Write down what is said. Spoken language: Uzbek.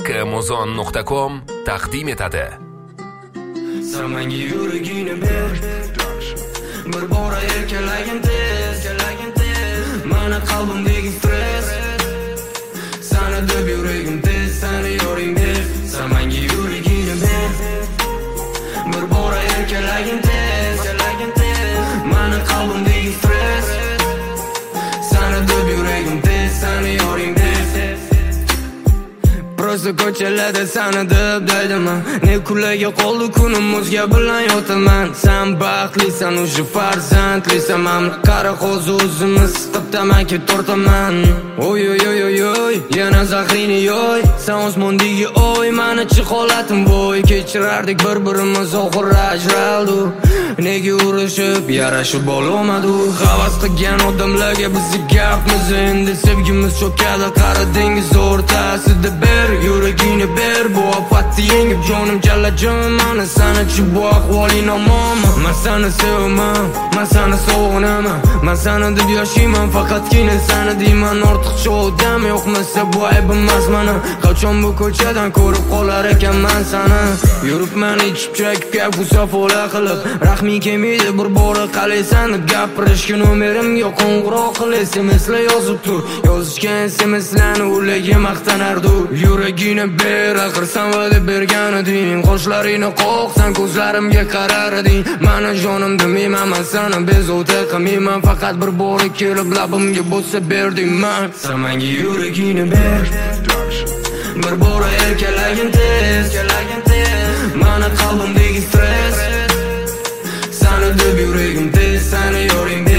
kmozon.com taqdim etadi. Sen menga yuragingni ber, bir bora erkalagin tez, mani qalbimdagi stress, seni deb yuragim tez, seni yoring tez. Sen menga yuragingni ber, bir bora erkalagin tez, mani qalbimdagi stress, seni deb yuragim tez, seni yoring tez. Prosta ko'chalarda seni deb deydiman, ne kunlarga qoldi kunim o'zga bilan yotaman. Sen baxtlisan, o'sha farzandlisan, men qara hozir o'zimiz tamaki tortaman. Oy oy oy oy oy, yana zahrini yoy, sen osmondagi oy, menichi holatim voy. Kechirardik bir-birimiz, oxir ajraldi, nega urushib yarashib olmadi. Havas qilgan odamlarga bizni gapmiz, endi sevgimiz cho'kadi qara dengiz o'rtasida. Ber yuragingni ber, bu ofatni yengib jonim jalajon, mana sanachi bu ahvoling omonmi? Men seni sevaman, men seni sog'inaman, men seni deb yashayman, faqatgina seni deyman. Ortiqcha odam yo'qmasa bu ayb emas meni, qachon bu ko'chadan ko'rib qolar ekanman seni. Yuribman ichib chekib gap usafola qilib, rahming kelmaydi bir bora qalaysan deb gapirishga nomerimga qo'ng'iroq qil. SMS'lar yozib tur, yozishgan SMS'larni ularga maqtanardi. Yuragingni ber, axir sen va'da bergan eding, qoshlaringni qoqsan ko'zlarimga qarar eding. Mani jonim demayman, men seni bezovta qilmayman, faqat bir bora kelib labimga bo'sa berding man. Sen menga yuragingni ber, bir bora erkalagin tez, mani qalbimdagi stress, seni deb yuragim tez, seni yoring